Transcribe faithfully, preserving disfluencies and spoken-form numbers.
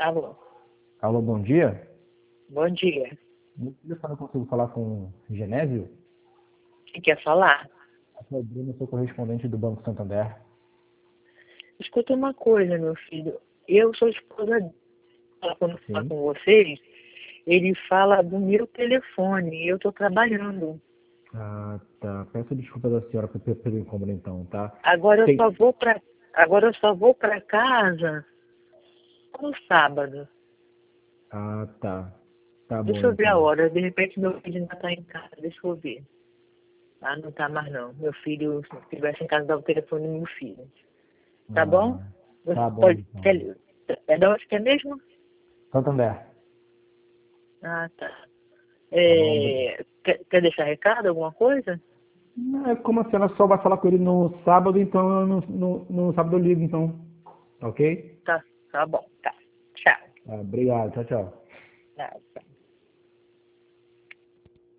Alô, Alô, bom dia. bom dia. Eu não consigo falar com o Genésio? Quem quer falar? Aqui é o Bruno, sou correspondente do Banco Santander. Escuta uma coisa, meu filho. Eu sou esposa dele. Quando fala Sim. com vocês, ele fala do meu telefone. E eu estou trabalhando. Ah, tá. Peço desculpa da senhora por- pelo incômodo então, tá? Agora eu só Tem... vou para agora eu só vou para casa no sábado. Ah, tá. Tá bom Deixa eu ver a então. hora. De repente meu filho ainda está em casa. Deixa eu ver. Ah, não está mais não. Meu filho, se estivesse em casa, dava o telefone do meu filho. Tá bom? Ah, Você tá bom pode. então. Quer, é de onde que é mesmo? Santander. Ah, tá. Tá bom? É, quer, quer deixar recado, alguma coisa? Não, é como a senhora só vai falar com ele no sábado, então eu no, no, no sábado eu ligo então. Ok? Tá, tá bom, tá. Tchau. Ah, obrigado. Tchau, tchau. Tchau, tchau.